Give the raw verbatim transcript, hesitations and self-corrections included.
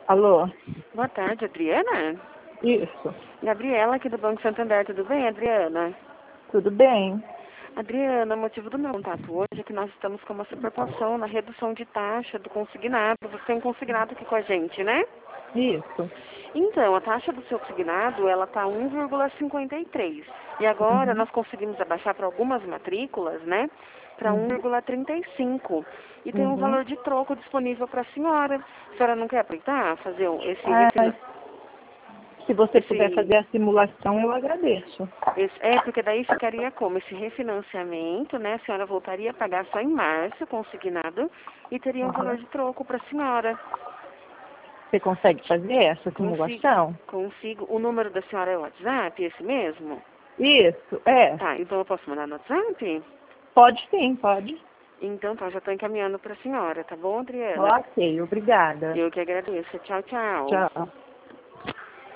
Alô? Boa tarde, Adriana? Isso. Gabriela, aqui do Banco Santander, tudo bem, Adriana? Tudo bem? Adriana, o motivo do meu contato hoje é que nós estamos com uma superpoção na redução de taxa do consignado. Você tem um consignado aqui com a gente, né? Isso. Então, a taxa do seu consignado, ela está um vírgula cinquenta e três. E agora Uhum. nós conseguimos abaixar para algumas matrículas, né? Para Uhum. um vírgula trinta e cinco. E tem um Uhum. valor de troco disponível para a senhora. A senhora não quer aproveitar, fazer um- esse Ah, refinanciamento? se você puder Esse, fazer a simulação, eu agradeço. esse, é, porque daí ficaria como? Esse refinanciamento, né? A senhora voltaria a pagar só em março, consignado, e teria um valor Uhum. de troco para a senhora. Você consegue fazer essa Consigo, simulação? consigo. O número da senhora é o WhatsApp, esse mesmo? Isso, é. Tá, então eu posso mandar no WhatsApp? Pode sim, pode. Então tá, já estou encaminhando para a senhora, tá bom, Adriana? Ok, obrigada. Eu que agradeço. Tchau, tchau. Tchau.